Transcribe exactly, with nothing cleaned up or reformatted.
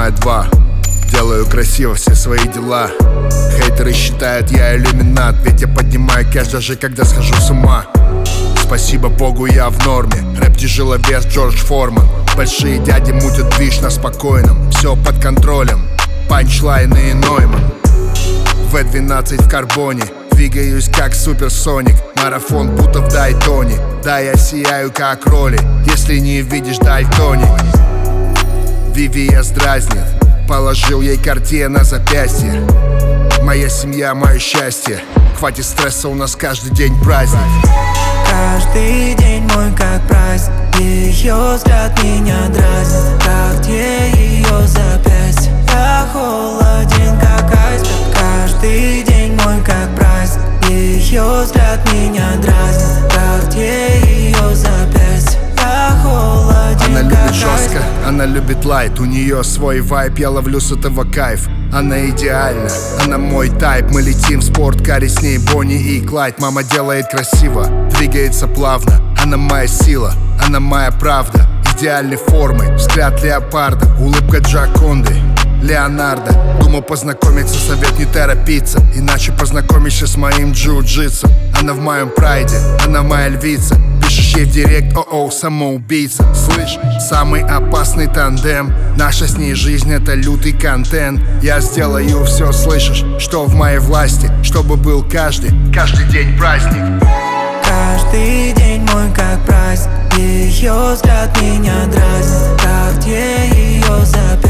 поднимаю два. Делаю красиво все свои дела. Хейтеры считают, я иллюминат, ведь я поднимаю кэш, даже когда схожу с ума. Спасибо Богу, я в норме. Рэп тяжеловес Джордж Форман. Большие дяди мутят движ на спокойном. Все под контролем, панчлайны и Нойман. вэ двенадцать в карбоне, двигаюсь как суперсоник. Марафон будто в Дайтоне. Да, я сияю как роли, если не видишь дальтоник. Ви ви эс дразнит, положил ей Cartier на запястье. Моя семья, мое счастье. Хватит стресса, у нас каждый день праздник. Каждый день мой как праздник. Ее взгляд меня дразнит. Как где ее запястье? Я холоден как айсберг. Каждый день мой как праздник. Ее взгляд меня дразнит. Как где ее запястье? Я холоден. Она любит как жестко, айсберг. она любит лайт. У нее свой вайп, я ловлю с этого кайф. Она идеальна, она мой тайп. Мы летим в спорткаре, с ней Бонни и Клайд. Мама делает красиво, двигается плавно. Она моя сила, она моя правда. Идеальной формы, взгляд леопарда. Улыбка Джаконды, Леонардо. Думал познакомиться, совет не торопиться, иначе познакомишься с моим джиу-джитсу. Она в моем прайде, она моя львица. Пишешь ей в директ, о-о, самоубийца. Слышь, самый опасный тандем. Наша с ней жизнь — это лютый контент. Я сделаю все, слышишь, что в моей власти, чтобы был каждый, каждый день праздник. Каждый день мой как праздник. Ее взгляд меня дразнит. Как где ее запястье?